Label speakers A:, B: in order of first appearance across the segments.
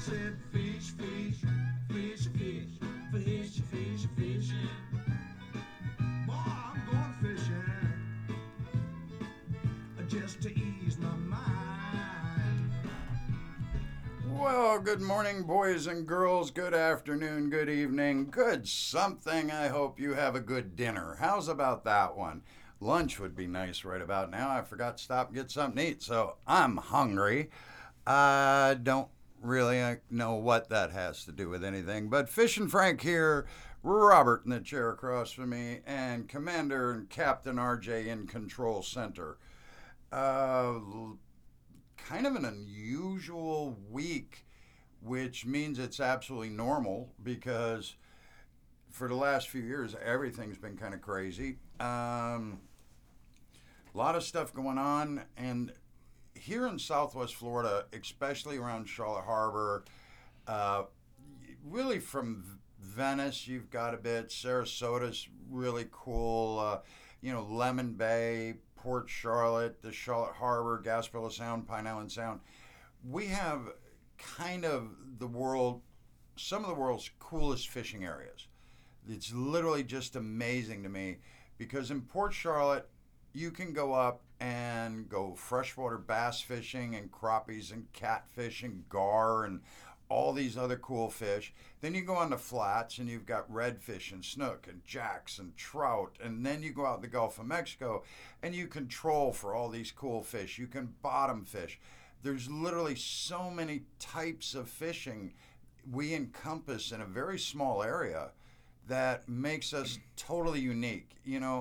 A: said fish, fish, fish, fish, fish, fish, fish. Boy, I'm going fishing just to ease my mind.
B: Well, good morning, boys and girls. Good afternoon, good evening, good something. I hope you have a good dinner. How's about that one? Lunch would be nice right about now. I forgot to stop and get something to eat, so I'm hungry. I don't really know what that has to do with anything, but Fish and Frank here, Robert in the chair across from me, and Commander and Captain RJ in Control Center. Uh, Kind of an unusual week, which means it's absolutely normal because for the last few years, everything's been kind of crazy. A lot of stuff going on, and here in Southwest Florida, especially around Charlotte Harbor, uh, really from Venice, you've got a bit. Sarasota's really cool. Lemon Bay, Port Charlotte, the Charlotte Harbor, Gasparilla Sound, Pine Island Sound. We have kind of some of the world's coolest fishing areas. It's literally just amazing to me because in Port Charlotte, you can go up and go freshwater bass fishing and crappies and catfish and gar and all these other cool fish. Then you go on the flats and you've got redfish and snook and jacks and trout. And then you go out in the Gulf of Mexico and you can troll for all these cool fish. You can bottom fish. There's literally so many types of fishing we encompass in a very small area that makes us totally unique.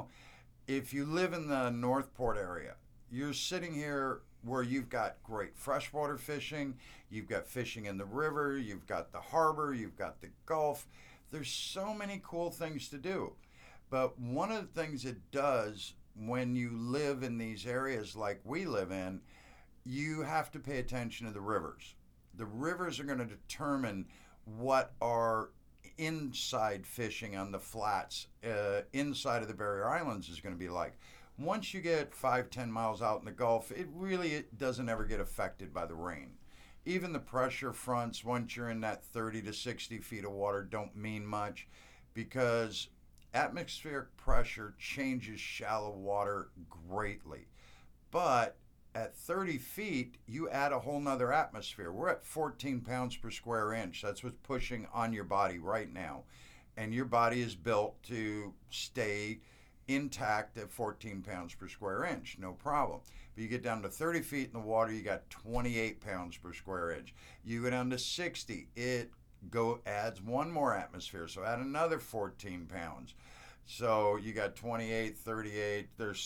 B: If you live in the Northport area, you're sitting here where you've got great freshwater fishing, you've got fishing in the river, you've got the harbor, you've got the Gulf. There's so many cool things to do. But one of the things it does when you live in these areas like we live in, you have to pay attention to the rivers. The rivers are going to determine what are inside fishing on the flats inside of the barrier islands is going to be like. Once you get 5-10 miles out in the Gulf, it doesn't ever get affected by the rain. Even the pressure fronts, once you're in that 30 to 60 feet of water, don't mean much because atmospheric pressure changes shallow water greatly. But at 30 feet, you add a whole nother atmosphere. We're at 14 pounds per square inch. That's what's pushing on your body right now. And your body is built to stay intact at 14 pounds per square inch, no problem. But you get down to 30 feet in the water, you got 28 pounds per square inch. You go down to 60, adds one more atmosphere, so add another 14 pounds. So you got 28, 38,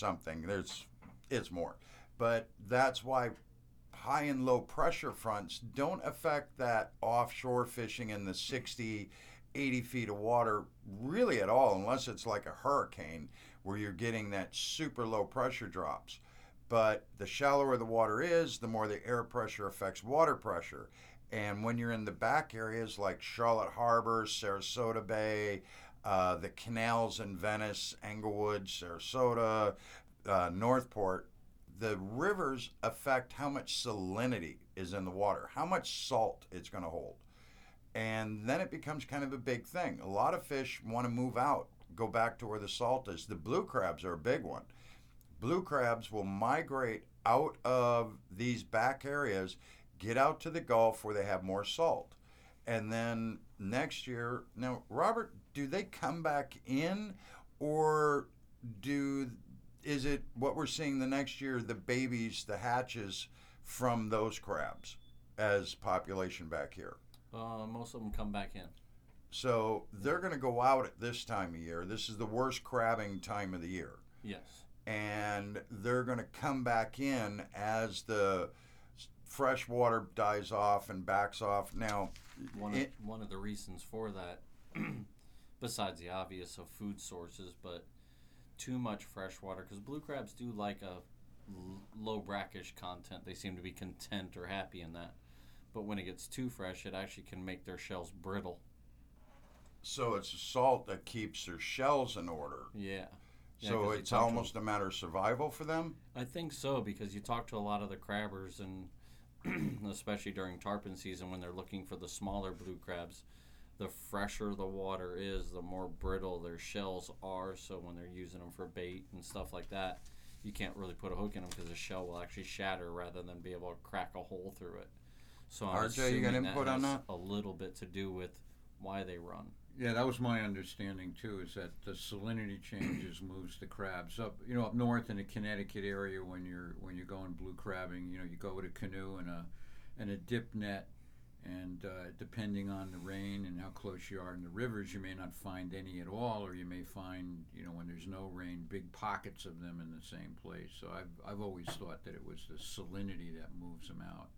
B: it's more. But that's why high and low pressure fronts don't affect that offshore fishing in the 60, 80 feet of water really at all, unless it's like a hurricane where you're getting that super low pressure drops. But the shallower the water is, the more the air pressure affects water pressure. And when you're in the back areas like Charlotte Harbor, Sarasota Bay, the canals in Venice, Englewood, Sarasota, Northport, the rivers affect how much salinity is in the water, how much salt it's going to hold. And then it becomes kind of a big thing. A lot of fish want to move out, go back to where the salt is. The blue crabs are a big one. Blue crabs will migrate out of these back areas, get out to the Gulf where they have more salt. And then next year, now, Robert, do they come back in or is it what we're seeing the next year, the babies, the hatches from those crabs as population back here?
C: Most of them come back in.
B: So they're going to go out at this time of year. This is the worst crabbing time of the year.
C: Yes.
B: And they're going to come back in as the fresh water dies off and backs off. Now,
C: one of the reasons for that, besides the obvious of food sources, but too much fresh water, because blue crabs do like a low brackish content. They seem to be content or happy in that. But when it gets too fresh, it actually can make their shells brittle.
B: So it's the salt that keeps their shells in order.
C: Yeah.
B: So it's almost a matter of survival for them?
C: I think so, because you talk to a lot of the crabbers, and especially during tarpon season when they're looking for the smaller blue crabs. The fresher the water is, the more brittle their shells are. So when they're using them for bait and stuff like that, you can't really put a hook in them because the shell will actually shatter rather than be able to crack a hole through it. So I'm
B: RJ, you got
C: assuming
B: input
C: that
B: on
C: has
B: that?
C: a little bit to do with why they run.
D: Yeah, that was my understanding too. Is that the salinity changes moves the crabs up. Up north in the Connecticut area when you're going blue crabbing, you go with a canoe and a dip net, and depending on the rain and how close you are in the rivers, you may not find any at all, or you may find when there's no rain, big pockets of them in the same place. So I've always thought that it was the salinity that moves them out.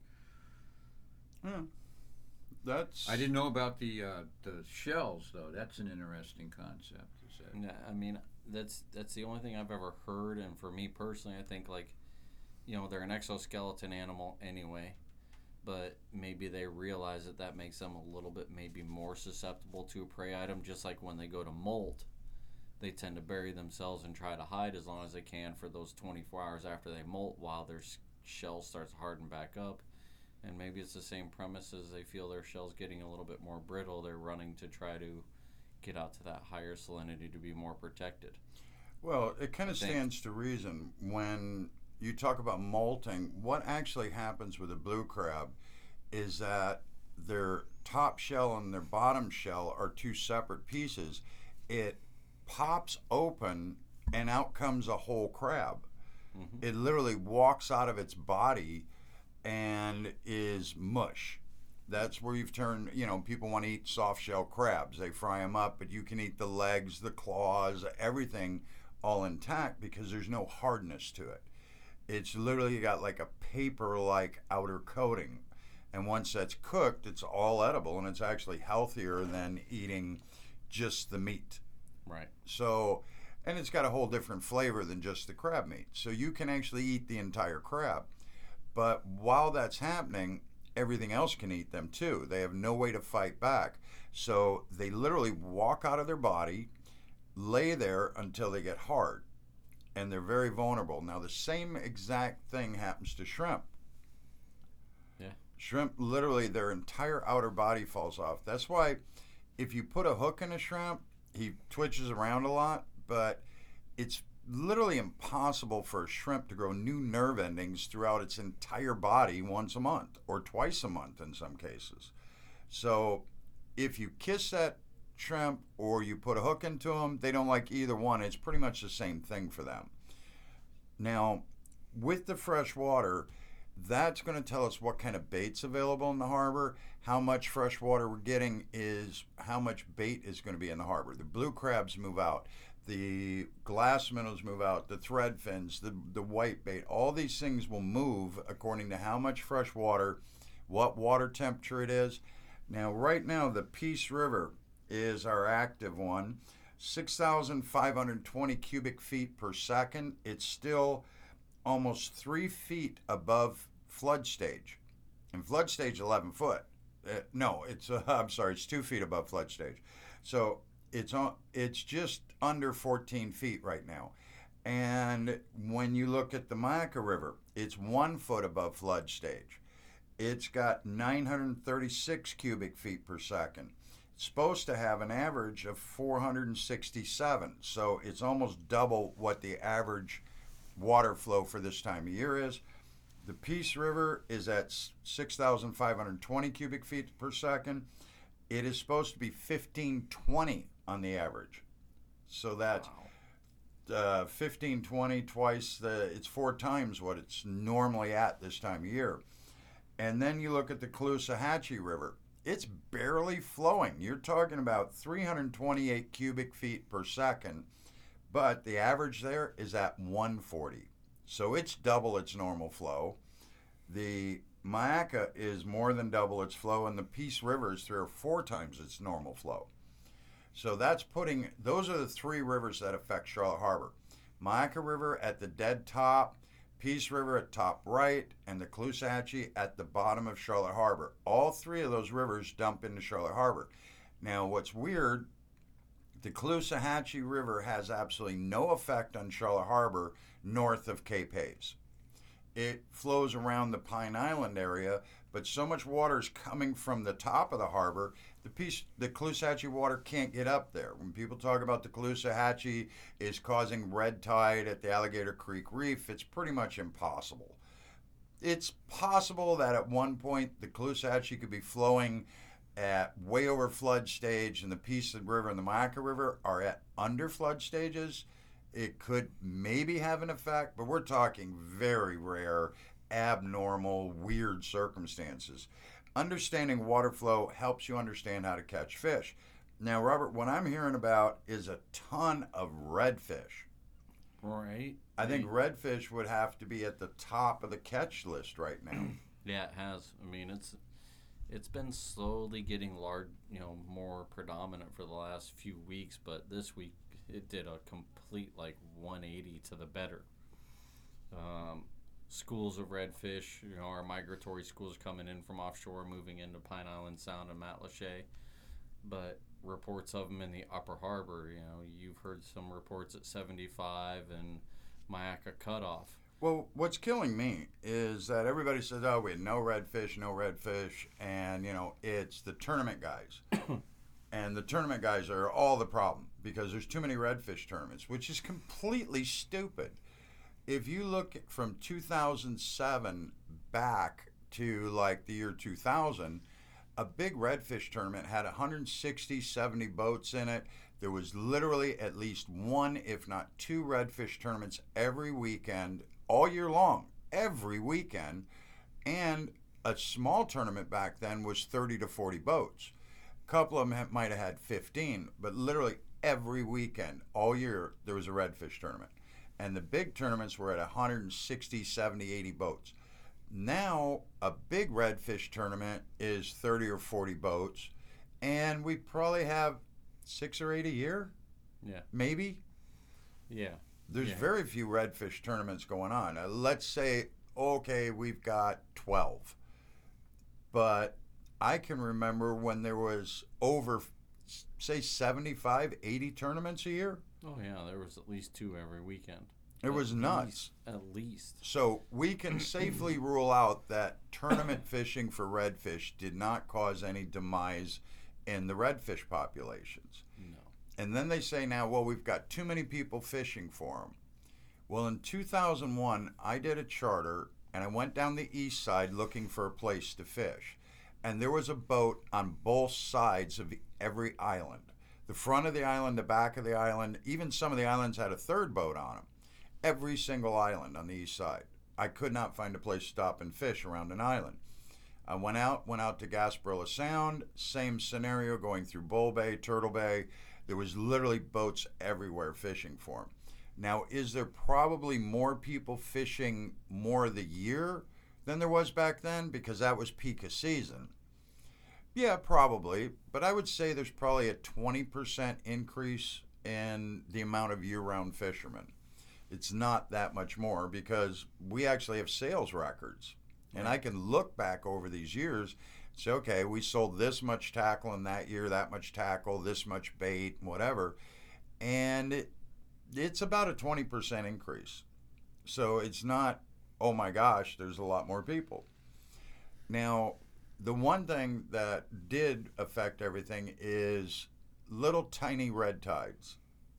B: Yeah. That's.
D: I didn't know about the shells though. That's an interesting concept. Is that?
C: Yeah, I mean that's the only thing I've ever heard, and for me personally, I think they're an exoskeleton animal anyway, but maybe they realize that makes them a little bit maybe more susceptible to a prey item. Just like when they go to molt, they tend to bury themselves and try to hide as long as they can for those 24 hours after they molt, while their shell starts to harden back up. And maybe it's the same premise as they feel their shell's getting a little bit more brittle. They're running to try to get out to that higher salinity to be more protected.
B: Well, it kind of stands to reason when you talk about molting. What actually happens with a blue crab is that their top shell and their bottom shell are two separate pieces. It pops open and out comes a whole crab. Mm-hmm. It literally walks out of its body and is mush. That's where you've turned, people want to eat soft shell crabs. They fry them up, but you can eat the legs, the claws, everything all intact because there's no hardness to it. It's literally got like a paper-like outer coating. And once that's cooked, it's all edible, and it's actually healthier than eating just the meat.
C: Right.
B: So, and it's got a whole different flavor than just the crab meat. So you can actually eat the entire crab. But while that's happening, everything else can eat them too. They have no way to fight back. So they literally walk out of their body, lay there until they get hard. And they're very vulnerable. Now, the same exact thing happens to shrimp.
C: Yeah.
B: Shrimp, literally, their entire outer body falls off. That's why if you put a hook in a shrimp, he twitches around a lot, but it's literally impossible for a shrimp to grow new nerve endings throughout its entire body once a month or twice a month in some cases. So if you kiss that shrimp or you put a hook into them, they don't like either one. It's pretty much the same thing for them. Now, with the fresh water, that's going to tell us what kind of bait's available in the harbor. How much fresh water we're getting is how much bait is going to be in the harbor. The blue crabs move out. The glass minnows move out, the thread fins, the white bait, all these things will move according to how much fresh water, what water temperature it is. Now, right now, the Peace River is our active one, 6,520 cubic feet per second. It's still almost 3 feet above flood stage. And flood stage, 11 foot. It's 2 feet above flood stage. So it's just under 14 feet right now. And when you look at the Mayaca River, it's 1 foot above flood stage. It's got 936 cubic feet per second. It's supposed to have an average of 467. So it's almost double what the average water flow for this time of year is. The Peace River is at 6,520 cubic feet per second. It is supposed to be 1,520 on the average. So that's 1,520 twice it's 4 times what it's normally at this time of year. And then you look at the Caloosahatchee River. It's barely flowing. You're talking about 328 cubic feet per second, but the average there is at 140. So it's double its normal flow. The Mayaca is more than double its flow, and the Peace River is 3 or 4 times its normal flow. So those are the 3 rivers that affect Charlotte Harbor. Mayaca River at the dead top, Peace River at top right, and the Caloosahatchee at the bottom of Charlotte Harbor. All 3 of those rivers dump into Charlotte Harbor. Now, what's weird, the Caloosahatchee River has absolutely no effect on Charlotte Harbor north of Cape Hayes. it flows around the Pine Island area, but so much water is coming from the top of the harbor, the Caloosahatchee water can't get up there. When people talk about the Caloosahatchee is causing red tide at the Alligator Creek Reef, it's pretty much impossible. It's possible that at one point the Caloosahatchee could be flowing at way over flood stage, and the Peace River and the Myakka River are at under flood stages. It could maybe have an effect, but we're talking very rare, abnormal, weird circumstances. Understanding water flow helps you understand how to catch fish. Now, Robert, what I'm hearing about is a ton of redfish.
C: Right.
B: I think redfish would have to be at the top of the catch list right now.
C: Yeah, it has. I mean, it's been slowly getting large, more predominant for the last few weeks, but this week it did a complete 180 to the better. Schools of redfish, our migratory schools coming in from offshore, moving into Pine Island Sound and Matlacha, but reports of them in the upper harbor, you've heard some reports at 75 and Myakka cutoff.
B: Well, what's killing me is that everybody says, oh, we had no redfish, and, it's the tournament guys. And the tournament guys are all the problem because there's too many redfish tournaments, which is completely stupid. If you look from 2007 back to the year 2000, a big redfish tournament had 160, 70 boats in it. There was literally at least one, if not two, redfish tournaments every weekend, all year long, every weekend. And a small tournament back then was 30 to 40 boats. A couple of them might have had 15, but literally every weekend, all year, there was a redfish tournament. And the big tournaments were at 160, 70, 80 boats. Now, a big redfish tournament is 30 or 40 boats, and we probably have 6 or 8 a year.
C: Yeah.
B: Maybe.
C: Yeah.
B: There's very few redfish tournaments going on. Let's say, okay, we've got 12. But I can remember when there was over, say, 75, 80 tournaments a year.
C: Oh, yeah, there was at least 2 every weekend.
B: It was nuts.
C: At least.
B: So we can safely rule out that tournament fishing for redfish did not cause any demise in the redfish populations.
C: No.
B: And then they say now, well, we've got too many people fishing for them. Well, in 2001, I did a charter, and I went down the east side looking for a place to fish. And there was a boat on both sides of every island. The front of the island, the back of the island, even some of the islands had a third boat on them. Every single island on the east side. I could not find a place to stop and fish around an island. I went out to Gasparilla Sound, same scenario, going through Bull Bay, Turtle Bay. There was literally boats everywhere fishing for them. Now, is there probably more people fishing more of the year than there was back then? Because that was peak of season. Yeah, probably. But I would say there's probably a 20% increase in the amount of year-round fishermen. It's not that much more because we actually have sales records. And I can look back over these years and say, okay, we sold this much tackle in that year, that much tackle, this much bait, whatever. And it's about a 20% increase. So it's not, oh my gosh, there's a lot more people. Now, the one thing that did affect everything is little tiny red tides.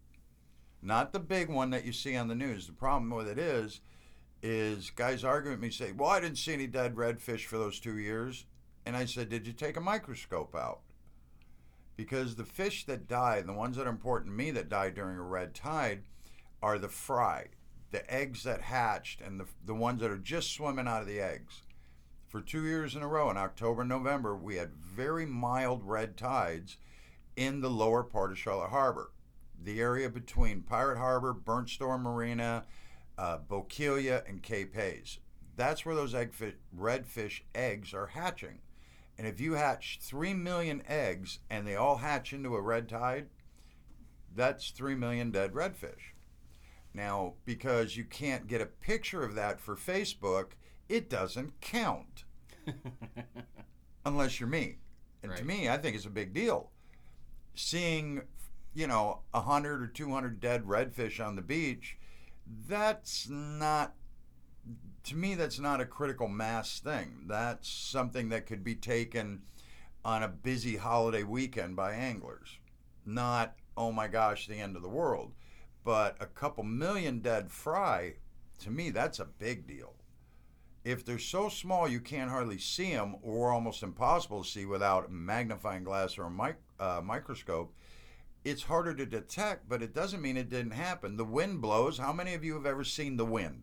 B: Not the big one that you see on the news. The problem with it is guys argue with me, say, well, I didn't see any dead redfish for those 2 years. And I said, did you take a microscope out? Because the fish that die, the ones that are important to me that die during a red tide, are the fry, the eggs that hatched, and the ones that are just swimming out of the eggs. For 2 years in a row, in October and November, we had very mild red tides in the lower part of Charlotte Harbor. The area between Pirate Harbor, Burnt Storm Marina, Bokeelia, and Cape Hayes. That's where those redfish eggs are hatching. And if you hatch 3 million eggs and they all hatch into a red tide, that's 3 million dead redfish. Now, because you can't get a picture of that for Facebook, it doesn't count. Unless you're me. And to me, I think it's a big deal. Seeing, 100 or 200 dead redfish on the beach, that's not to me, that's not a critical mass thing. That's something that could be taken on a busy holiday weekend by anglers. Not, oh my gosh, the end of the world. But a couple million dead fry, to me, that's a big deal. If they're so small you can't hardly see them, or almost impossible to see without a magnifying glass or a microscope, it's harder to detect, but it doesn't mean it didn't happen. The wind blows. How many of you have ever seen the wind?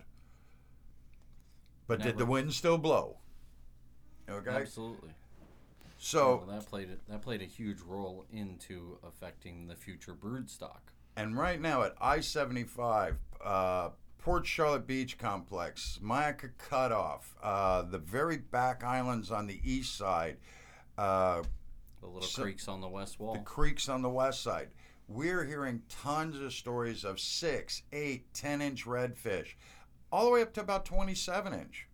B: But
C: Never.
B: did the wind still blow? Okay.
C: Absolutely.
B: So,
C: Well, that played a huge role into affecting the future brood stock.
B: and right now at I-75, Port Charlotte Beach Complex, Myakka Cutoff, the very back islands on the east side,
C: The little creeks on the west wall.
B: the creeks on the west side. We're hearing tons of stories of 6, 8, 10-inch redfish, all the way up to about 27-inch.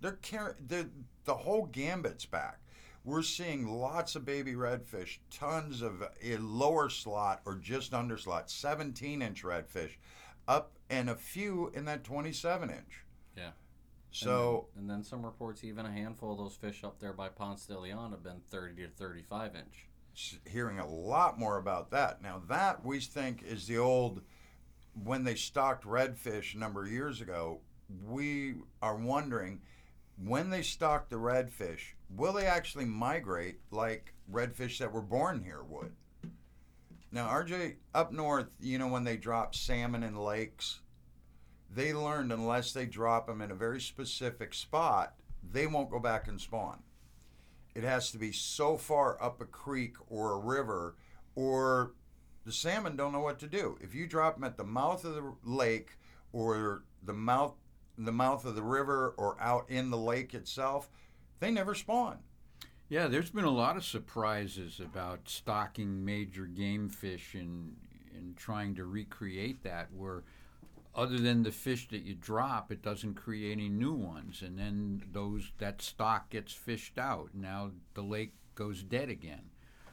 B: The whole gambit's back. We're seeing lots of baby redfish, tons of lower slot or just under slot, 17-inch redfish, up, and a few in that 27-inch.
C: Yeah.
B: So,
C: and then some reports, even a handful of those fish up there by Ponce de Leon have been 30 to 35 inch.
B: hearing a lot more about that. Now, that we think is the old, when they stocked redfish a number of years ago, we are wondering, when they stock the redfish, will they actually migrate like redfish that were born here would? Now, RJ, up north, when they drop salmon in lakes, they learned unless they drop them in a very specific spot, they won't go back and spawn. It has to be so far up a creek or a river, or the salmon don't know what to do. If you drop them at the mouth of the lake or the mouth of the river or out in the lake itself, they never spawn.
D: Yeah, there's been a lot of surprises about stocking major game fish and trying to recreate that, where other than the fish that you drop, it doesn't create any new ones, and then that stock gets fished out. Now the lake goes dead again.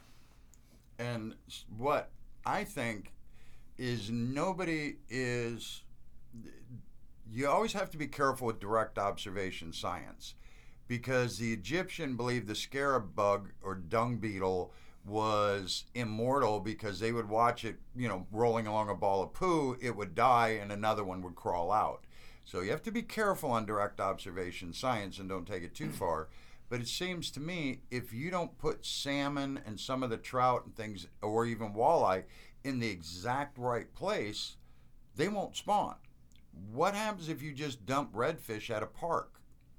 B: And what I think is you always have to be careful with direct observation science, because the Egyptian believed the scarab bug or dung beetle was immortal because they would watch it, rolling along a ball of poo, it would die and another one would crawl out. So you have to be careful on direct observation science and don't take it too far. But it seems to me, if you don't put salmon and some of the trout and things, or even walleye, in the exact right place, they won't spawn. What happens if you just dump redfish at a park?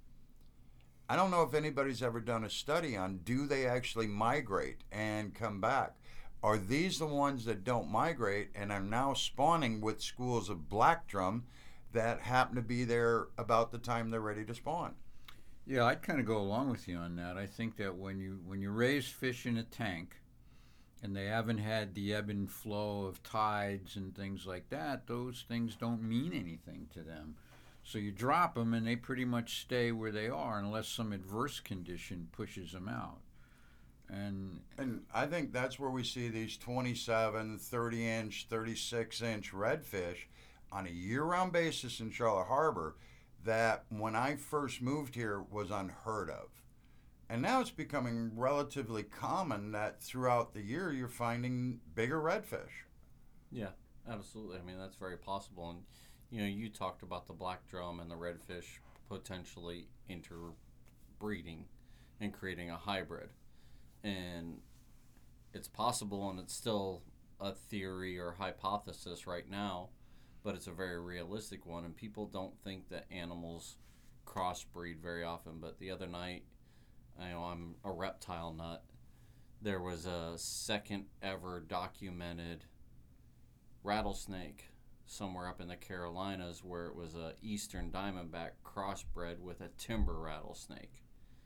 B: I don't know if anybody's ever done a study on, do they actually migrate and come back? Are these the ones that don't migrate and are now spawning with schools of black drum that happen to be there about the time they're ready to spawn?
D: Yeah, I'd kind of go along with you on that. I think that when you raise fish in a tank and they haven't had the ebb and flow of tides and things like that, those things don't mean anything to them. So you drop them and they pretty much stay where they are unless some adverse condition pushes them out. And
B: I think that's where we see these 27, 30-inch, 36-inch redfish on a year-round basis in Charlotte Harbor that when I first moved here was unheard of. And now it's becoming relatively common that throughout the year you're finding bigger redfish.
C: Yeah, absolutely. I mean, that's very possible. And, you talked about the black drum and the redfish potentially interbreeding and creating a hybrid. And it's possible, and it's still a theory or hypothesis right now, but it's a very realistic one. And people don't think that animals crossbreed very often. But the other night, I'm a reptile nut. There was a second ever documented rattlesnake somewhere up in the Carolinas where it was a eastern diamondback crossbred with a timber rattlesnake.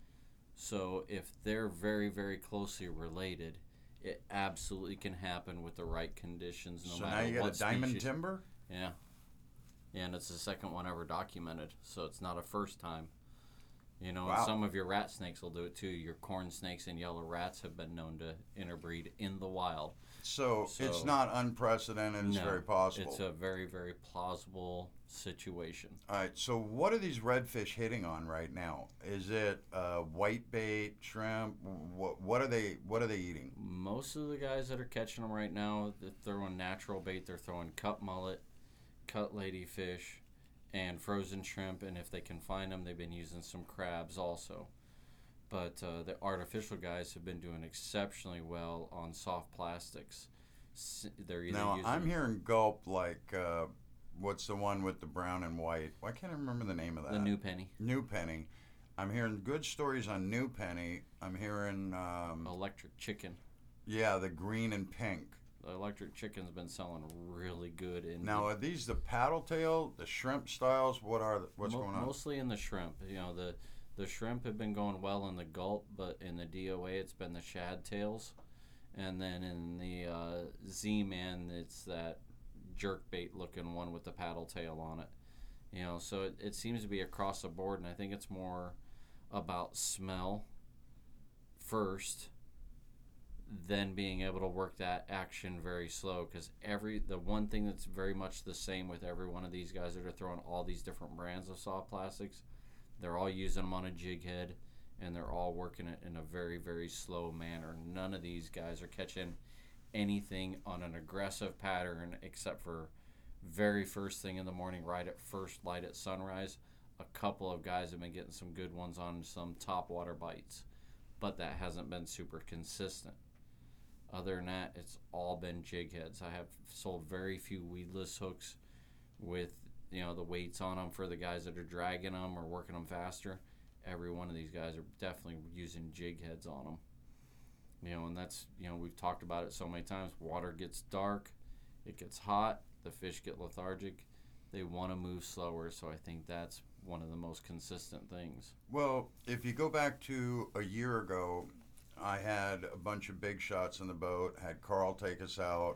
C: So if they're very, very closely related, it absolutely can happen with the right conditions, no
B: So
C: matter
B: now you got
C: what
B: a diamond
C: species.
B: timber?
C: Yeah, and it's the second one ever documented, so it's not a first time. You know,
B: Wow.
C: and some of your rat snakes will do it too. Your corn snakes and yellow rats have been known to interbreed in the wild.
B: So it's
C: So-
B: not unprecedented. It's
C: No,
B: very possible.
C: It's a very, very plausible situation.
B: All right. So what are these redfish hitting on right now? Is it white bait, shrimp? What are they? What are they eating?
C: Most of the guys that are catching them right now, they're throwing natural bait. They're throwing cut mullet, cut ladyfish, and frozen shrimp. And if they can find them, they've been using some crabs also. But the artificial guys have been doing exceptionally well on soft plastics. They're either
B: Now
C: using
B: I'm hearing gulp like what's the one with the brown and white? Why can't I remember the name of that?
C: the new penny.
B: New Penny. I'm hearing good stories on New Penny. I'm hearing
C: Electric chicken.
B: yeah, the green and pink.
C: The electric chicken's been selling really good. In
B: Now are these the paddle tail, the shrimp styles? What's going on?
C: Mostly in the shrimp. You know, the shrimp have been going well in the gulp, but in the DOA it's been the shad tails. And then in the Z-Man, it's that jerk bait looking one with the paddle tail on it. You know, so it seems to be across the board, and I think it's more about smell first, then being able to work that action very slow. Because the one thing that's very much the same with every one of these guys that are throwing all these different brands of soft plastics, they're all using them on a jig head, and they're all working it in a very, very slow manner. None of these guys are catching anything on an aggressive pattern except for very first thing in the morning, right at first light at sunrise. A couple of guys have been getting some good ones on some topwater bites, but that hasn't been super consistent. Other than that, it's all been jig heads. I have sold very few weedless hooks with, you know, the weights on them for the guys that are dragging them or working them faster. Every one of these guys are definitely using jig heads on them. You know, and that's, you know, we've talked about it so many times. Water gets dark, it gets hot, the fish get lethargic. They want to move slower, so I think that's one of the most consistent things.
B: Well, if you go back to a year ago, I had a bunch of big shots in the boat, had Carl take us out,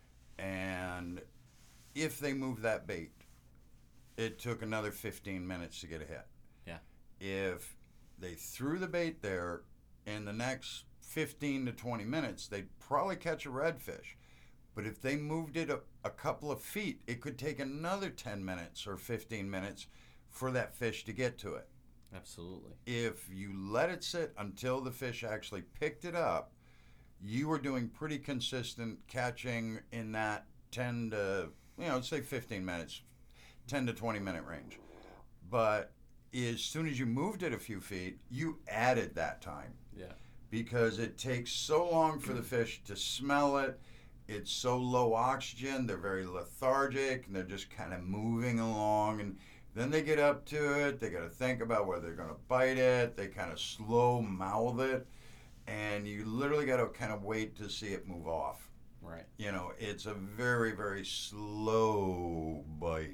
B: and if they moved that bait, it took another 15 minutes to get a hit.
C: Yeah.
B: If they threw the bait there, in the next 15 to 20 minutes, they'd probably catch a redfish. But if they moved it a couple of feet, it could take another 10 minutes or 15 minutes for that fish to get to it.
C: Absolutely.
B: If you let it sit until the fish actually picked it up, you were doing pretty consistent catching in that 10 to, say 15 minutes, 10 to 20 minute range. But as soon as you moved it a few feet, you added that time.
C: Yeah.
B: Because it takes so long for the fish to smell it. It's so low oxygen, they're very lethargic, and they're just kind of moving along. And then they get up to it, they got to think about whether they're going to bite it, they kind of slow mouth it, and you literally got to kind of wait to see it move off.
C: Right.
B: It's a very, very slow bite.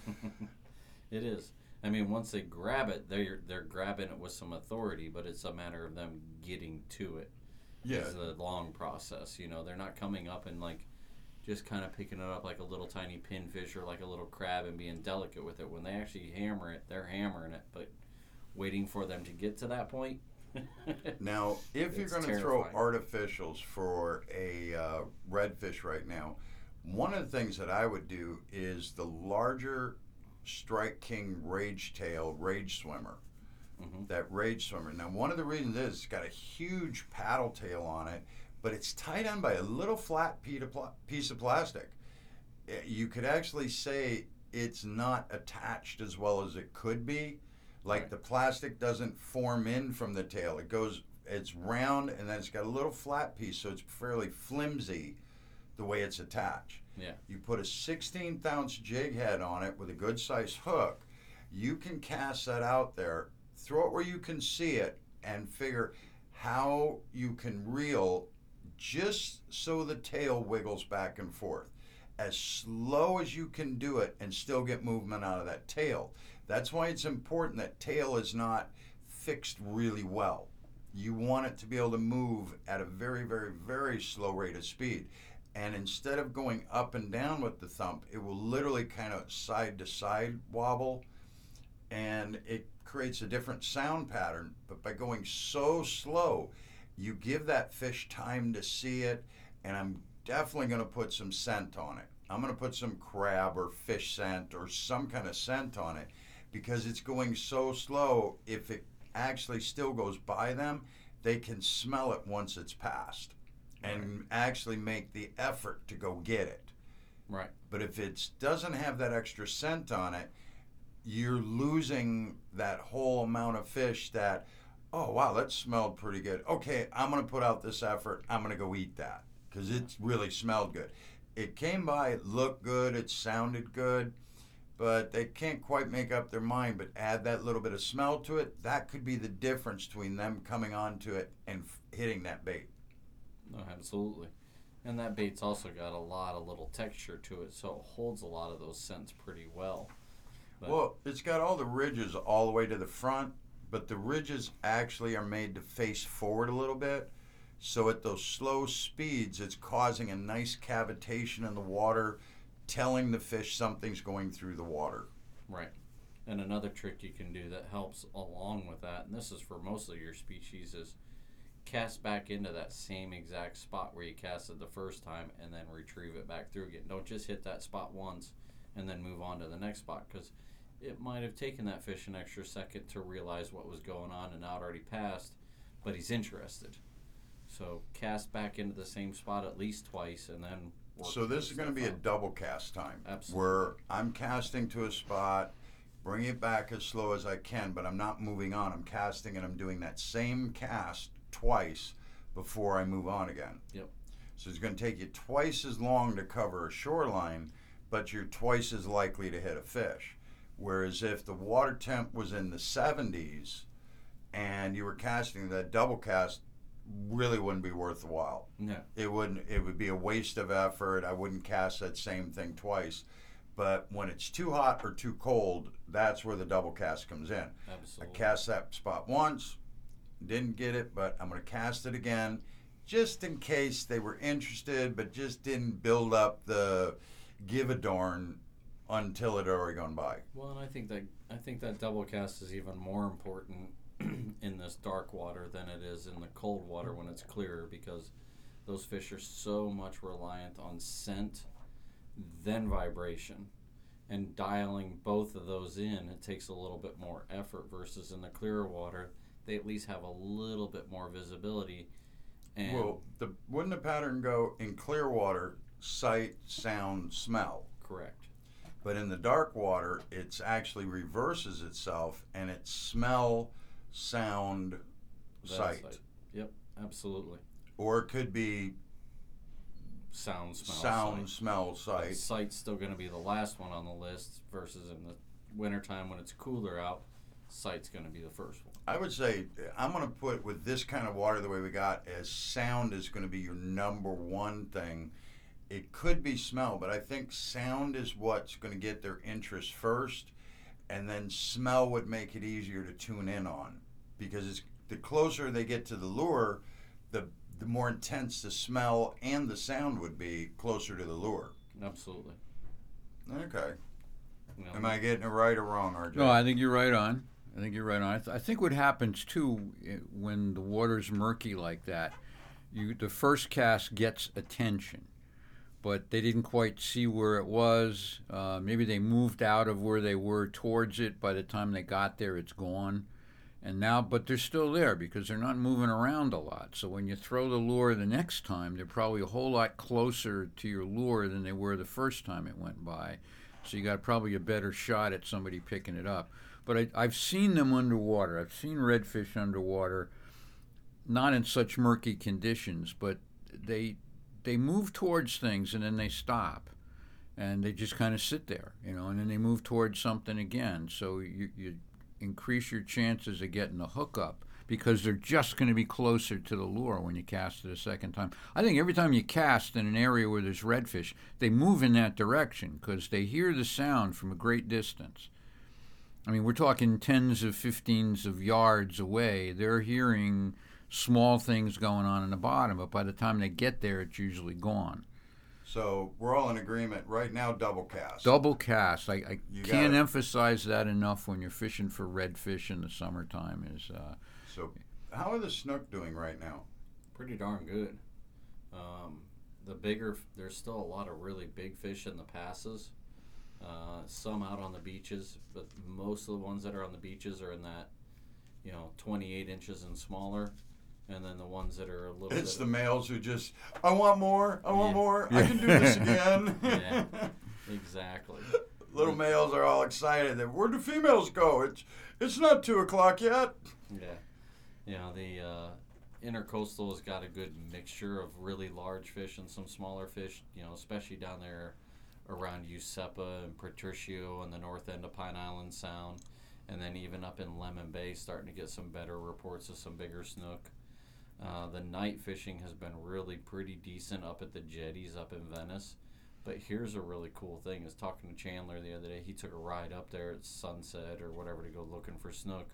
C: It is. I mean, once they grab it, they're grabbing it with some authority, but it's a matter of them getting to it.
B: Yeah.
C: It's a long process. They're not coming up and just kind of picking it up like a little tiny pinfish or like a little crab and being delicate with it. When they actually hammer it, they're hammering it, but waiting for them to get to that point.
B: Now, if you're
C: It's
B: going to throw
C: terrifying.
B: artificials for a redfish right now, one of the things that I would do is the larger Strike King Rage Tail Rage Swimmer.
C: Mhm.
B: That Rage Swimmer. Now, one of the reasons is it's got a huge paddle tail on it, but it's tied on by a little flat piece of plastic. You could actually say it's not attached as well as it could be. Like
C: Right.
B: the plastic doesn't form in from the tail. It's round, and then it's got a little flat piece, so it's fairly flimsy the way it's attached.
C: Yeah.
B: You put a 16th ounce jig head on it with a good size hook, you can cast that out there, throw it where you can see it, and figure how you can reel just so the tail wiggles back and forth. As slow as you can do it and still get movement out of that tail. That's why it's important that tail is not fixed really well. You want it to be able to move at a very, very, very slow rate of speed. And instead of going up and down with the thump, it will literally kind of side to side wobble, and it creates a different sound pattern, but by going so slow, you give that fish time to see it, and I'm definitely going to put some scent on it. I'm going to put some crab or fish scent or some kind of scent on it because it's going so slow. If it actually still goes by them, they can smell it once it's passed and actually make the effort to go get it.
C: Right.
B: But if it doesn't have that extra scent on it, you're losing that whole amount of fish that, oh, wow, that smelled pretty good. Okay, I'm going to put out this effort. I'm going to go eat that because it really smelled good. It came by, it looked good, it sounded good, but they can't quite make up their mind. But add that little bit of smell to it, that could be the difference between them coming onto it and hitting that bait.
C: No, absolutely. And that bait's also got a lot of little texture to it, so it holds a lot of those scents pretty well. But
B: Well, it's got all the ridges all the way to the front, but the ridges actually are made to face forward a little bit. So at those slow speeds, it's causing a nice cavitation in the water, telling the fish something's going through the water.
C: Right. And another trick you can do that helps along with that, and this is for most of your species, is cast back into that same exact spot where you casted the first time and then retrieve it back through again. Don't just hit that spot once and then move on to the next spot, because it might have taken that fish an extra second to realize what was going on and now it already passed, but he's interested. So cast back into the same spot at least twice and then work.
B: So this is going to be a double cast time.
C: Absolutely.
B: Where I'm casting to a spot, bring it back as slow as I can, but I'm not moving on. I'm casting and I'm doing that same cast twice before I move on again.
C: Yep.
B: So it's going to take you twice as long to cover a shoreline, but you're twice as likely to hit a fish. Whereas if the water temp was in the 70s and you were casting, that double cast really wouldn't be worth the while.
C: No.
B: It wouldn't. It would be a waste of effort. I wouldn't cast that same thing twice. But when it's too hot or too cold, that's where the double cast comes in.
C: Absolutely.
B: I cast that spot once, didn't get it, but I'm going to cast it again just in case they were interested, but just didn't build up the give a darn until it had already gone by.
C: Well, and I think that double cast is even more important in this dark water than it is in the cold water when it's clearer, because those fish are so much reliant on scent, then vibration, and dialing both of those in. It takes a little bit more effort versus in the clearer water, they at least have a little bit more visibility. And
B: Well, wouldn't the pattern go in clear water, sight, sound, smell?
C: correct.
B: But in the dark water, it's actually reverses itself, and it's smell, sound,
C: That's
B: sight.
C: like- Yep, absolutely.
B: Or it could be
C: Sound, smell,
B: sound,
C: sight.
B: smell,
C: But
B: sight.
C: sight's still going to be the last one on the list versus in the wintertime when it's cooler out, sight's going to be the first one.
B: I would say I'm going to put, with this kind of water the way we got, as sound is going to be your number one thing. It could be smell, but I think sound is what's going to get their interest first, and then smell would make it easier to tune in on, because it's, the closer they get to the lure, the more intense the smell and the sound would be closer to the lure.
C: Absolutely.
B: Okay.
C: You know,
B: Am I getting it right or wrong, RJ?
D: No, I think you're right on. I think what happens too when the water's murky like that, the first cast gets attention, but they didn't quite see where it was. Maybe they moved out of where they were towards it. By the time they got there, it's gone. And now, but they're still there because they're not moving around a lot. So when you throw the lure the next time, they're probably a whole lot closer to your lure than they were the first time it went by. So you got probably a better shot at somebody picking it up. But I've seen them underwater. I've seen redfish underwater, not in such murky conditions, but they move towards things and then they stop. And they just kind of sit there, and then they move towards something again. So you increase your chances of getting a hookup because they're just going to be closer to the lure when you cast it a second time. I think every time you cast in an area where there's redfish, they move in that direction because they hear the sound from a great distance. I mean, we're talking tens of 15s of yards away. They're hearing small things going on in the bottom, but by the time they get there, it's usually gone.
B: So we're all in agreement right now. Double cast.
D: Double cast. I
B: You
D: can't
B: gotta-
D: emphasize that enough when you're fishing for redfish in the summertime.
B: So how are the snook doing right now?
C: Pretty darn good. There's still a lot of really big fish in the passes. Some out on the beaches, but most of the ones that are on the beaches are in that, 28 inches and smaller. And then the ones that are a little
B: It's
C: bit...
B: the males who just, I want more, I want
C: Yeah.
B: more, I can do this again.
C: Yeah, exactly.
B: Little males are all excited. Where'd the females go? It's not 2 o'clock yet.
C: Yeah. The intercoastal has got a good mixture of really large fish and some smaller fish, especially down there around Usepa and Patricio and the north end of Pine Island Sound. And then even up in Lemon Bay, starting to get some better reports of some bigger snook. The night fishing has been really pretty decent up at the jetties up in Venice. But here's a really cool thing. I was talking to Chandler the other day. He took a ride up there at sunset or whatever to go looking for snook.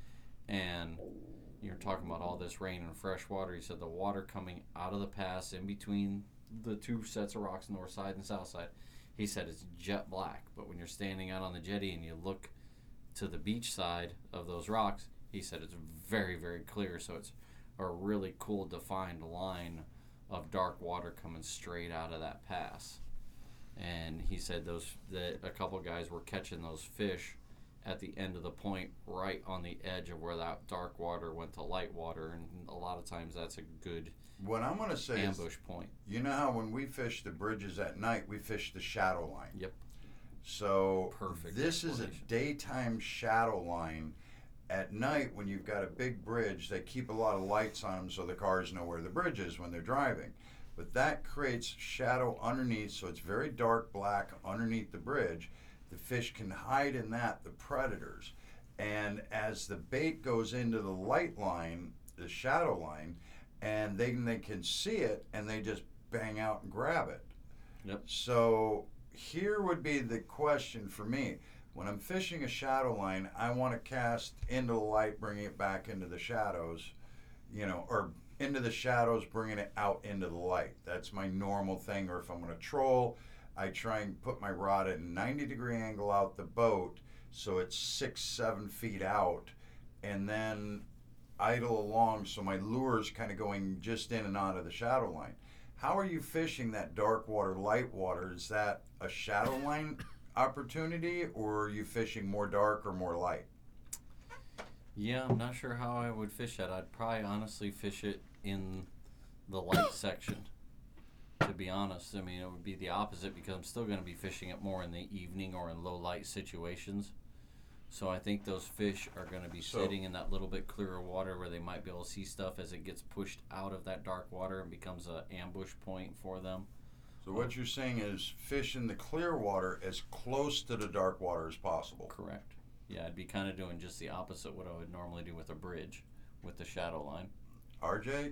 C: And you're talking about all this rain and fresh water. He said the water coming out of the pass in between the two sets of rocks, north side and south side, he said it's jet black. But when you're standing out on the jetty and you look to the beach side of those rocks, he said it's very, very clear. So it's a really cool defined line of dark water coming straight out of that pass. And he said that a couple guys were catching those fish at the end of the point, right on the edge of where that dark water went to light water, and a lot of times that's a good
B: What I'm going to say
C: ambush point.
B: You know how when we fish the bridges at night, we fish the shadow line.
C: Yep.
B: So
C: Perfect
B: this is a
C: explanation.
B: daytime shadow line. At night, when you've got a big bridge, they keep a lot of lights on them so the cars know where the bridge is when they're driving. But that creates shadow underneath, so it's very dark black underneath the bridge. The fish can hide in that, the predators. And as the bait goes into the light line, the shadow line, and then they can see it and they just bang out and grab it.
C: Yep.
B: So here would be the question for me. When I'm fishing a shadow line, I want to cast into the light, bringing it back into the shadows, or into the shadows, bringing it out into the light. That's my normal thing. Or if I'm going to troll, I try and put my rod at a 90-degree angle out the boat so it's 6-7 feet out, and then idle along so my lure's kind of going just in and out of the shadow line. How are you fishing that dark water, light water? Is that a shadow line opportunity, or are you fishing more dark or more light?
C: Yeah, I'm not sure how I would fish that. I'd probably honestly fish it in the light section, to be honest. I mean, it would be the opposite because I'm still going to be fishing it more in the evening or in low light situations. So I think those fish are going to be sitting in that little bit clearer water where they might be able to see stuff as it gets pushed out of that dark water and becomes an ambush point for them.
B: So what you're saying is fish in the clear water as close to the dark water as possible.
C: Correct. Yeah, I'd be kind of doing just the opposite what I would normally do with a bridge, with the shadow line.
B: RJ?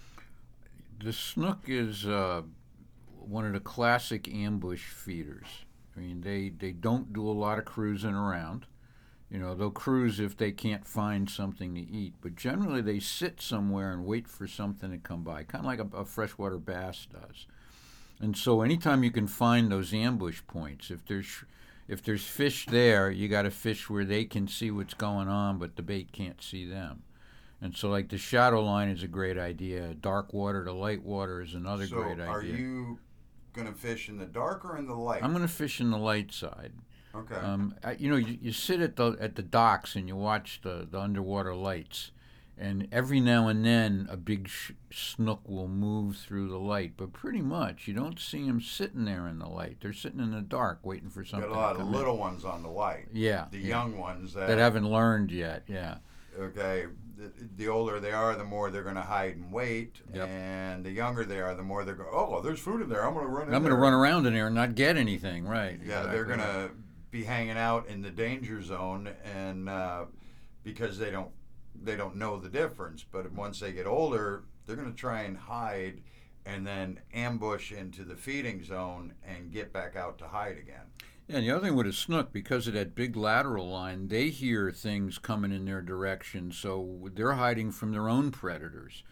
D: The snook is one of the classic ambush feeders. I mean, they don't do a lot of cruising around. They'll cruise if they can't find something to eat, but generally they sit somewhere and wait for something to come by, kind of like a freshwater bass does. And so anytime you can find those ambush points, if there's fish there, you got to fish where they can see what's going on, but the bait can't see them. And so, like, the shadow line is a great idea. Dark water to light water is another great idea.
B: So are you going to fish in the dark or in the light?
D: I'm going to fish in the light side.
B: Okay.
D: You sit at the docks and you watch the underwater lights, and every now and then a big snook will move through the light, but pretty much you don't see them sitting there in the light. They're sitting in the dark waiting for something.
B: Got a lot
D: to
B: of
D: come in.
B: little ones on the light.
D: Yeah.
B: The young ones that
D: haven't learned yet. Yeah.
B: Okay. The older they are, the more they're going to hide and wait.
D: Yep.
B: And the younger they are, the more they're going, oh, there's food in there. I'm going to run in there.
D: I'm going to run around in there and not get anything. Right.
B: Yeah,
D: Exactly.
B: they're going to be hanging out in the danger zone, and because they don't know the difference. But once they get older, they're going to try and hide and then ambush into the feeding zone and get back out to hide again.
D: Yeah, and the other thing with a snook, because of that big lateral line, they hear things coming in their direction, so they're hiding from their own predators.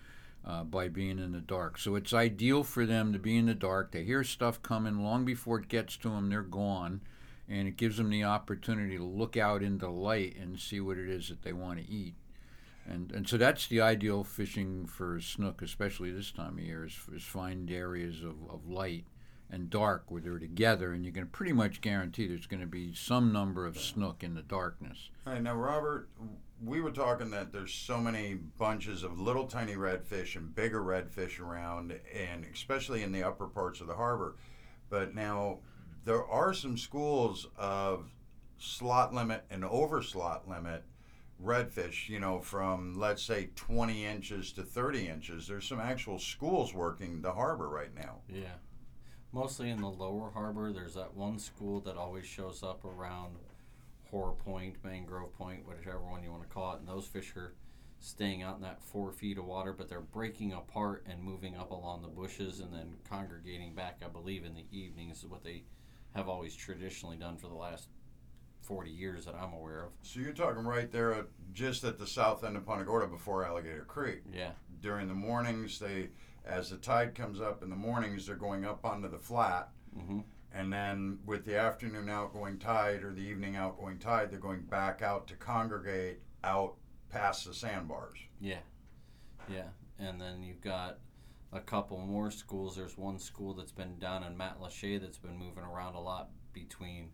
D: by being in the dark. So it's ideal for them to be in the dark. They hear stuff coming long before it gets to them. They're gone, and it gives them the opportunity to look out into the light and see what it is that they want to eat. And so that's the ideal fishing for snook, especially this time of year, is find areas of light and dark where they're together, and you can pretty much guarantee there's going to be some number of snook in the darkness.
B: All right, now, Robert, we were talking that there's so many bunches of little tiny redfish and bigger redfish around, and especially in the upper parts of the harbor. But now there are some schools of slot limit and over slot limit redfish, from, let's say, 20 inches to 30 inches. There's some actual schools working the harbor right now.
C: Yeah. Mostly in the lower harbor. There's that one school that always shows up around Horror Point, Mangrove Point, whichever one you want to call it, and those fish are staying out in that 4 feet of water, but they're breaking apart and moving up along the bushes and then congregating back, I believe, in the evenings is what they have always traditionally done for the last 40 years that I'm aware of.
B: So you're talking right there just at the south end of Punta Gorda before Alligator Creek.
C: Yeah.
B: During the mornings, as the tide comes up in the mornings, they're going up onto the flat.
C: Mm-hmm.
B: And then with the afternoon outgoing tide or the evening outgoing tide, they're going back out to congregate out past the sandbars.
C: Yeah. Yeah. And then you've got a couple more schools. There's one school that's been down in Matlacha that's been moving around a lot between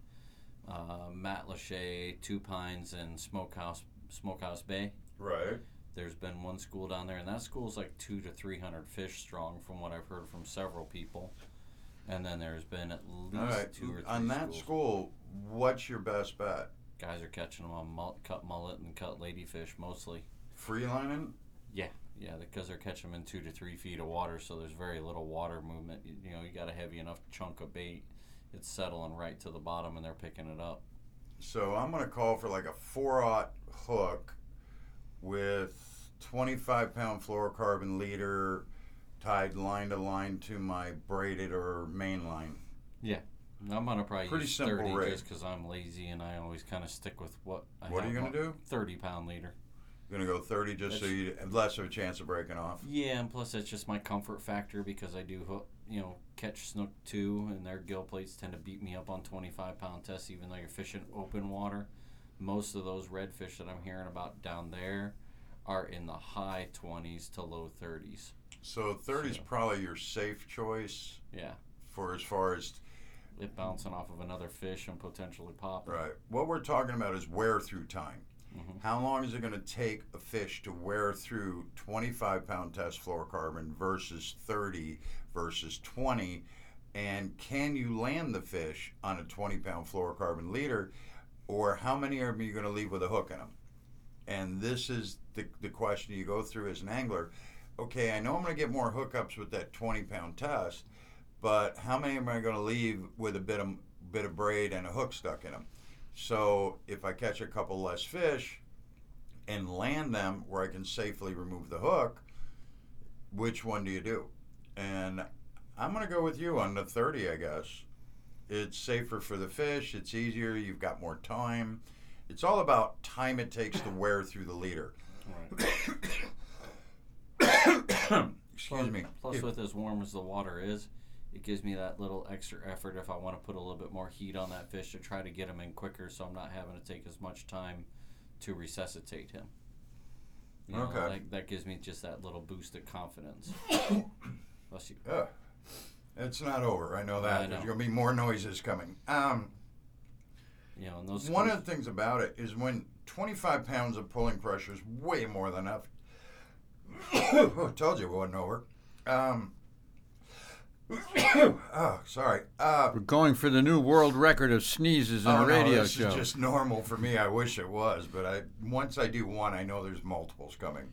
C: Matlacha, Two Pines, and Smokehouse Bay.
B: Right.
C: There's been one school down there, and that school's like 200 to 300 fish strong from what I've heard from several people. And then there's been at least 2 or 3
B: on that
C: schools.
B: School, what's your best bet?
C: Guys are catching them on cut mullet and cut ladyfish mostly.
B: Free lining?
C: Yeah, because they're catching them in 2 to 3 feet of water, so there's very little water movement. You got a heavy enough chunk of bait, it's settling right to the bottom, and they're picking it up.
B: So I'm going to call for like a 4/0 hook with 25-pound fluorocarbon leader tied line to line to my braided or main line.
C: Yeah. I'm going to probably
B: Pretty
C: use
B: simple
C: 30
B: rig.
C: just because I'm lazy and I always kind of stick with what I have.
B: What are you going to do?
C: 30-pound leader.
B: You're going to go 30 just so you have less of a chance of breaking off?
C: Yeah, and plus it's just my comfort factor because I do catch snook too, and their gill plates tend to beat me up on 25-pound tests even though you're fishing open water. Most of those redfish that I'm hearing about down there are in the high 20s to low 30s.
B: So 30 is probably your safe choice.
C: Yeah.
B: For as far as
C: it bouncing off of another fish and potentially popping.
B: Right. What we're talking about is wear through time.
C: Mm-hmm.
B: How long is it going to take a fish to wear through 25-pound test fluorocarbon versus 30 versus 20? And can you land the fish on a 20-pound fluorocarbon leader? Or how many are you going to leave with a hook in them? And this is the question you go through as an angler. Okay, I know I'm going to get more hookups with that 20-pound test, but how many am I going to leave with a bit of braid and a hook stuck in them? So if I catch a couple less fish and land them where I can safely remove the hook, which one do you do? And I'm going to go with you on the 30, I guess. It's safer for the fish. It's easier. You've got more time. It's all about time it takes to wear through the leader.
C: Right.
B: Excuse me.
C: Plus, with as warm as the water is, it gives me that little extra effort if I want to put a little bit more heat on that fish to try to get him in quicker so I'm not having to take as much time to resuscitate him.
B: Okay.
C: That gives me just that little boost of confidence. Bless you.
B: It's not over. I know that.
C: I know.
B: There's going to be more noises coming.
C: And those
B: One of the things about it is when 25 pounds of pulling pressure is way more than enough. Told you it wasn't over. Sorry.
D: We're going for the new world record of sneezes in a radio
B: this
D: show.
B: is just normal for me. I wish it was, but once I do one, I know there's multiples coming.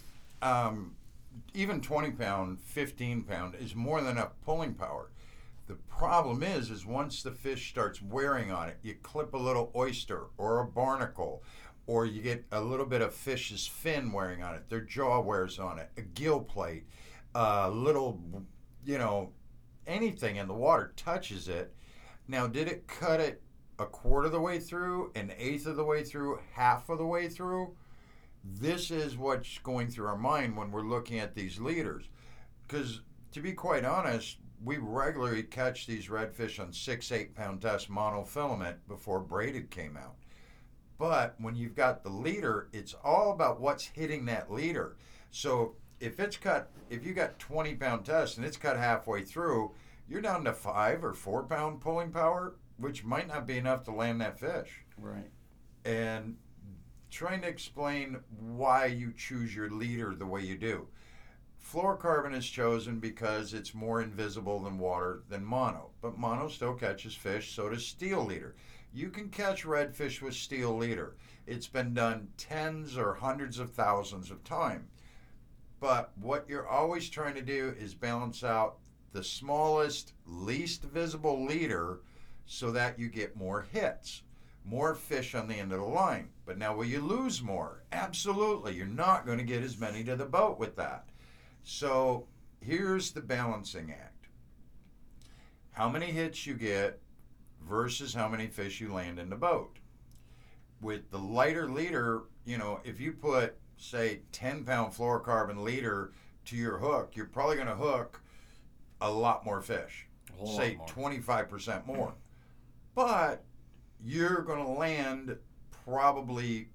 B: Even 20-pound, 15-pound is more than enough pulling power. The problem is once the fish starts wearing on it, you clip a little oyster or a barnacle, or you get a little bit of fish's fin wearing on it. Their jaw wears on it. A gill plate, little, anything in the water touches it. Now, did it cut it a quarter of the way through, an eighth of the way through, half of the way through? this is what's going through our mind when we're looking at these leaders. Because to be quite honest, we regularly catch these redfish on 6-8 pound test monofilament before braided came out. But when you've got the leader, it's all about what's hitting that leader. So if you got 20 pound test and it's cut halfway through, you're down to 5 or 4 pound pulling power, which might not be enough to land that fish.
C: Right.
B: And trying to explain why you choose your leader the way you do. Fluorocarbon is chosen because it's more invisible than water than mono, but mono still catches fish, so does steel leader. You can catch redfish with steel leader. It's been done tens or hundreds of thousands of times. But what you're always trying to do is balance out the smallest, least visible leader so that you get more hits, more fish on the end of the line. But now will you lose more? Absolutely. You're not going to get as many to the boat with that. So here's the balancing act. How many hits you get versus how many fish you land in the boat. With the lighter leader, if you put, say, 10 pound fluorocarbon leader to your hook, you're probably going to hook a lot more fish, say 25% more. But you're going to land probably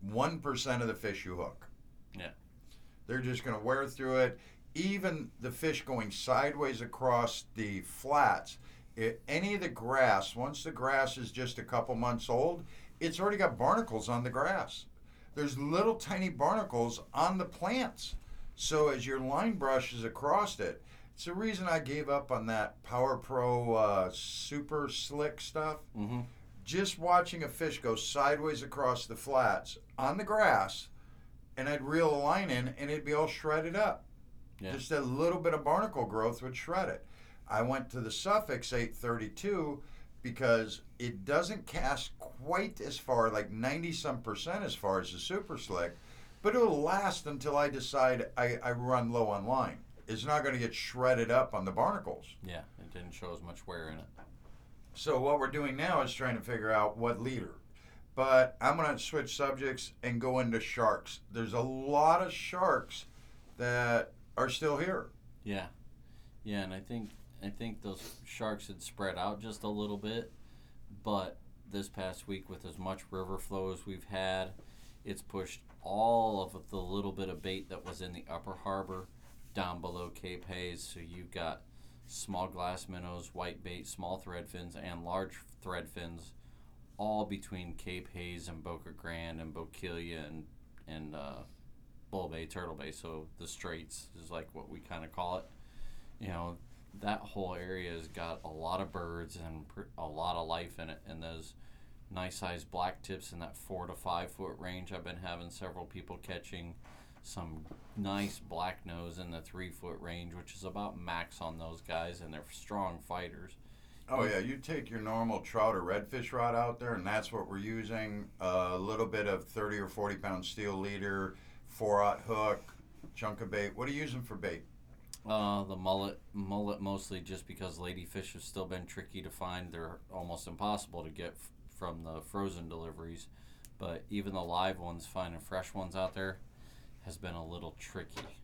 B: 1% of the fish you hook.
C: Yeah.
B: They're just going to wear through it. Even the fish going sideways across the flats, any of the grass, once the grass is just a couple months old, it's already got barnacles on the grass. There's little tiny barnacles on the plants. So as your line brushes across it, it's the reason I gave up on that Power Pro super slick stuff.
C: Mm-hmm.
B: Just watching a fish go sideways across the flats on the grass, and I'd reel a line in, and it'd be all shredded up.
C: Yeah.
B: Just a little bit of barnacle growth would shred it. I went to the Sufix 832 because it doesn't cast quite as far, like 90-some% as far as the super slick, but it'll last until I decide I run low on line. It's not going to get shredded up on the barnacles.
C: Yeah, it didn't show as much wear in it.
B: So what we're doing now is trying to figure out what leader. But I'm going to switch subjects and go into sharks. There's a lot of sharks that are still here.
C: Yeah. Yeah, and I think those sharks had spread out just a little bit, but this past week with as much river flow as we've had, it's pushed all of the little bit of bait that was in the upper harbor down below Cape Hayes. So you've got small glass minnows, whitebait, small thread fins, and large thread fins, all between Cape Hayes and Boca Grande and Bokeelia and Bull Bay, Turtle Bay. So the Straits is like what we kind of call it. That whole area has got a lot of birds and a lot of life in it. And those nice sized black tips in that 4 to 5 foot range, I've been having several people catching some nice black nose in the 3 foot range, which is about max on those guys, and they're strong fighters.
B: Oh yeah, you take your normal trout or redfish rod out there, and that's what we're using. A little bit of 30 or 40 pound steel leader, 4/0 hook, chunk of bait. What are you using for bait?
C: The mullet mostly, just because ladyfish have still been tricky to find. They're almost impossible to get from the frozen deliveries, but even the live ones, finding fresh ones out there has been a little tricky.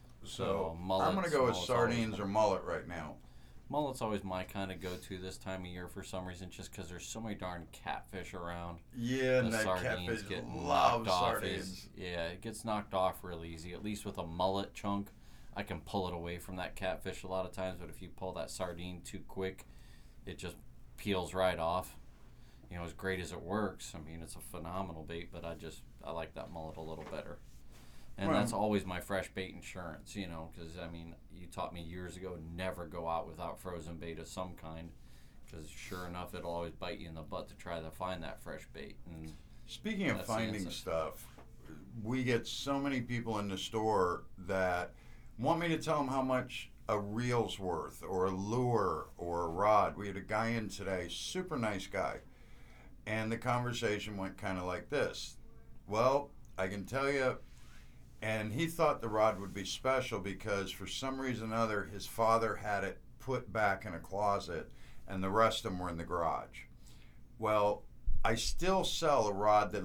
B: So I'm
C: mullets,
B: going to go with
C: mullet's
B: sardines
C: always
B: or mullet right now.
C: Mullet's always my kind of go-to this time of year for some reason, just because there's so many darn catfish around.
B: Yeah, and
C: The
B: that
C: sardines
B: catfish
C: get
B: loves
C: knocked off.
B: sardines.
C: It gets knocked off real easy. At least with a mullet chunk, I can pull it away from that catfish a lot of times, but if you pull that sardine too quick, it just peels right off. As great as it works, I mean, it's a phenomenal bait, but I like that mullet a little better. And
B: Well,
C: that's always my fresh bait insurance, because, I mean, you taught me years ago, never go out without frozen bait of some kind, because sure enough, it'll always bite you in the butt to try to find that fresh bait. And
B: Speaking of
C: that's the
B: finding
C: answer.
B: stuff, we get so many people in the store that want me to tell them how much a reel's worth, or a lure, or a rod. We had a guy in today, super nice guy, and the conversation went kind of like this. Well, I can tell you, and he thought the rod would be special because for some reason or other, his father had it put back in a closet, and the rest of them were in the garage. Well, I still sell a rod that looked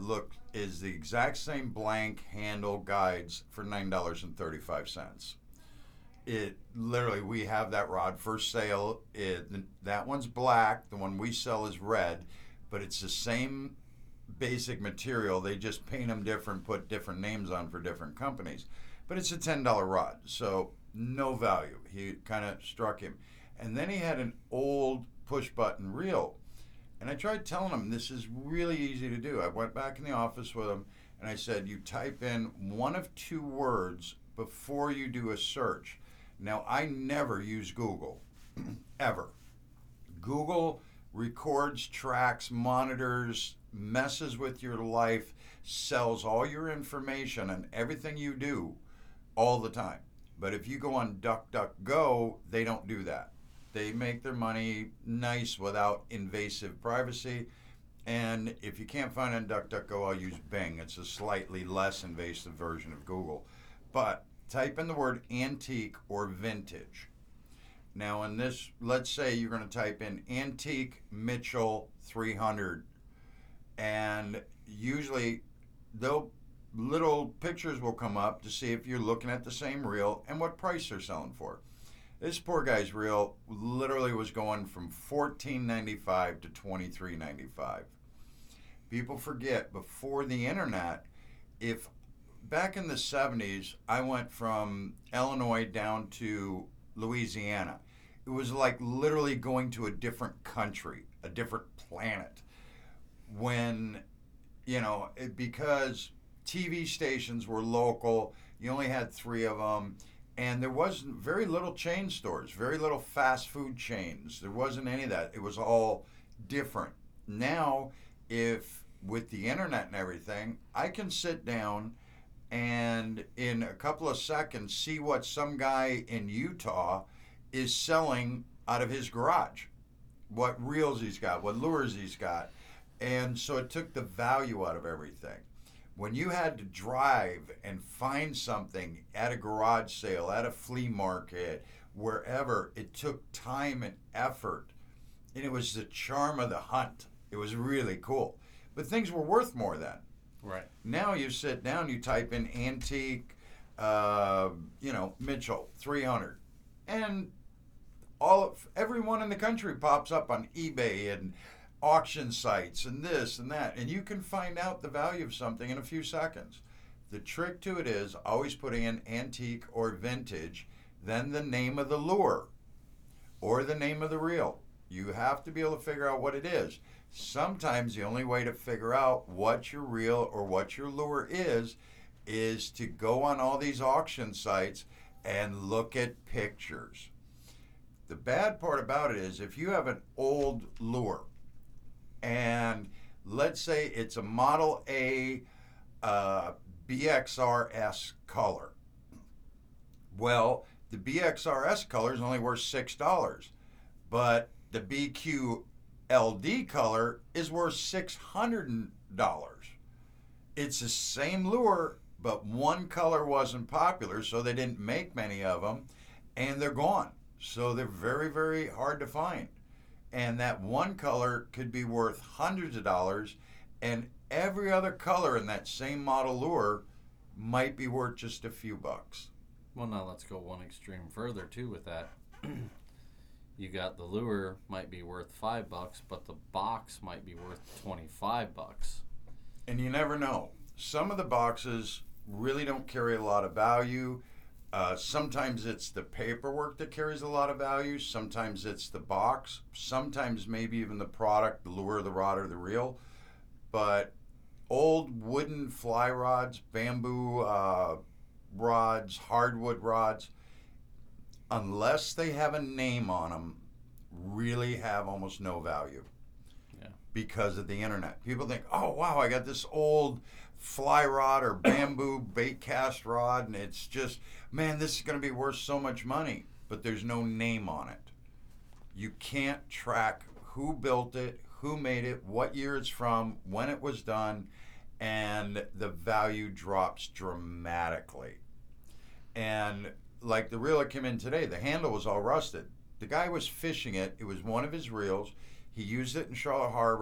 B: is the exact same blank handle guides for $9.35. It literally, we have that rod for sale. That one's black. The one we sell is red, but it's the same basic material. They just paint them different, put different names on for different companies. But it's a $10 rod, so no value. He kind of struck him. And then he had an old push-button reel. And I tried telling him this is really easy to do. I went back in the office with him, and I said, you type in one of two words before you do a search. Now, I never use Google, ever. Google records, tracks, monitors, messes with your life, sells all your information and everything you do all the time. But if you go on DuckDuckGo, they don't do that. They make their money nice without invasive privacy. And if you can't find it on DuckDuckGo, I'll use Bing. It's a slightly less invasive version of Google. But type in the word antique or vintage. Now in this, let's say you're going to type in antique Mitchell 300. And usually little pictures will come up to see if you're looking at the same reel and what price they're selling for. This poor guy's reel literally was going from $14.95 to $23.95. People forget, before the internet, if back in the 70s, I went from Illinois down to Louisiana. It was like literally going to a different country, a different planet. When, because TV stations were local, you only had 3 of them, and there wasn't very little chain stores, very little fast food chains. There wasn't any of that. It was all different. Now, with the internet and everything, I can sit down and in a couple of seconds see what some guy in Utah is selling out of his garage, what reels he's got, what lures he's got. And so it took the value out of everything. When you had to drive and find something at a garage sale, at a flea market, wherever, it took time and effort. And it was the charm of the hunt. It was really cool. But things were worth more then.
C: Right.
B: Now you sit down, you type in antique, Mitchell 300, and everyone in the country pops up on eBay and auction sites and this and that, and you can find out the value of something in a few seconds. The trick to it is always putting in antique or vintage, then the name of the lure or the name of the reel. You have to be able to figure out what it is. Sometimes the only way to figure out what your reel or what your lure is to go on all these auction sites and look at pictures. The bad part about it is if you have an old lure, and let's say it's a Model A BXRS color. Well, the BXRS color is only worth $6, but the BQLD color is worth $600. It's the same lure, but one color wasn't popular, so they didn't make many of them, and they're gone. So they're very, very hard to find. And that one color could be worth hundreds of dollars, and every other color in that same model lure might be worth just a few bucks.
C: Well, now let's go one extreme further, too, with that. You got the lure might be worth $5, but the box might be worth $25.
B: And you never know. Some of the boxes really don't carry a lot of value. Sometimes it's the paperwork that carries a lot of value. Sometimes it's the box. Sometimes maybe even the product, the lure, the rod, or the reel. But old wooden fly rods, bamboo rods, hardwood rods, unless they have a name on them, really have almost no value.
C: Yeah.
B: Because of the internet. People think, oh, wow, I got this old fly rod or bamboo bait cast rod, and it's just, man, this is going to be worth so much money, but there's no name on it. You can't track who built it, who made it, what year it's from, when it was done, and the value drops dramatically. And like the reel that came in today, the handle was all rusted. The guy was fishing it. It was one of his reels. He used it in Charlotte Harbor.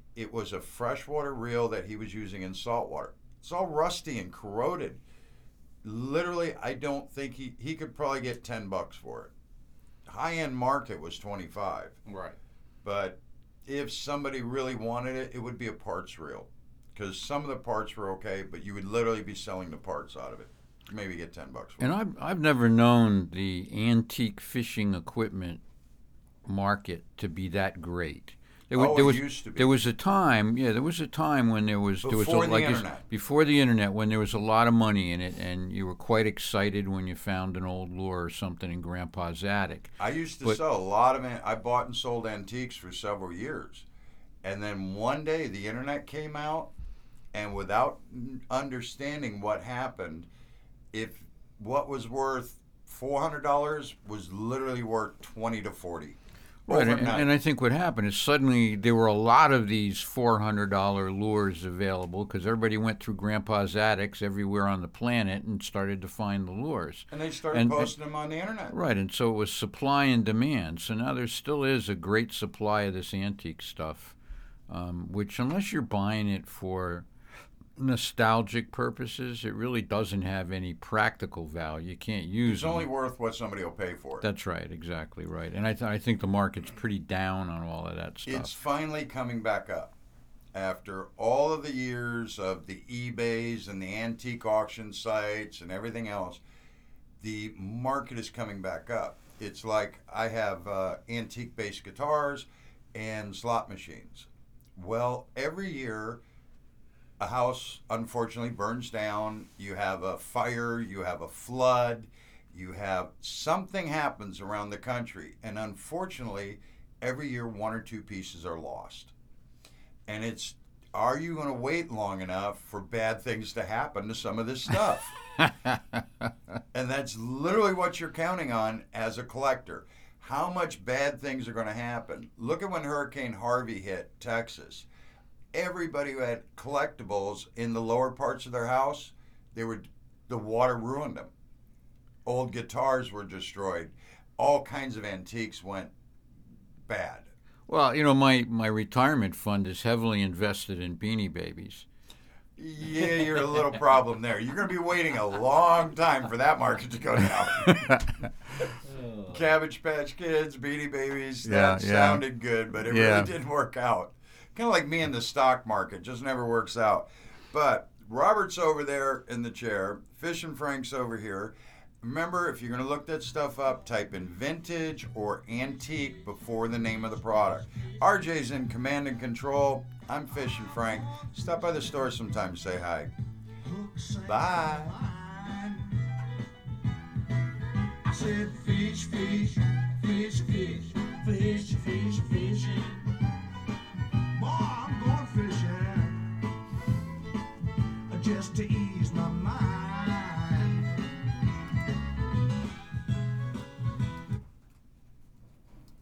B: it was a freshwater reel that he was using in saltwater. It's all rusty and corroded. Literally, I don't think he could probably get $10 for it. High-end market was 25.
C: Right.
B: But if somebody really wanted it, it would be a parts reel. Because some of the parts were okay, but you would literally be selling the parts out of it. Maybe get $10 for it.
D: And I've never known the antique fishing equipment market to be that great.
B: It used to be.
D: There was a time when there was
B: Before the internet.
D: Before the internet, when there was a lot of money in it, and you were quite excited when you found an old lure or something in Grandpa's attic.
B: I used to sell a lot of. I bought and sold antiques for several years, and then one day the internet came out, and without understanding what happened, if what was worth $400 was literally worth $20 to $40.
D: Right, and I think what happened is suddenly there were a lot of these $400 lures available because everybody went through Grandpa's attics everywhere on the planet and started to find the lures.
B: And they started posting them on the internet.
D: Right, and so it was supply and demand. So now there still is a great supply of this antique stuff, which unless you're buying it for nostalgic purposes, it really doesn't have any practical value. You can't use
B: It's only worth what somebody will pay for it.
D: That's right, exactly right. And I think the market's pretty down on all of that stuff.
B: It's finally coming back up. After all of the years of the eBays and the antique auction sites and everything else, the market is coming back up. It's like I have antique-based guitars and slot machines. Well, every year a house unfortunately burns down, you have a fire, you have a flood, you have something happens around the country, and unfortunately every year one or two pieces are lost. And it's, are you going to wait long enough for bad things to happen to some of this stuff? And that's literally what you're counting on as a collector. How much bad things are going to happen? Look at when Hurricane Harvey hit Texas. Everybody who had collectibles in the lower parts of their house, the water ruined them. Old guitars were destroyed. All kinds of antiques went bad.
D: Well, my retirement fund is heavily invested in Beanie Babies.
B: Yeah, you're a little problem there. You're going to be waiting a long time for that market to go down. Cabbage Patch Kids, Beanie Babies, that sounded good, but it really didn't work out. Kind of like me in the stock market, just never works out. But Robert's over there in the chair, Fish and Frank's over here. Remember, if you're going to look that stuff up, type in vintage or antique before the name of the product. RJ's in command and control. I'm Fish and Frank. Stop by the store sometime, say hi. Bye.
A: I said fish, fish, fish, fish.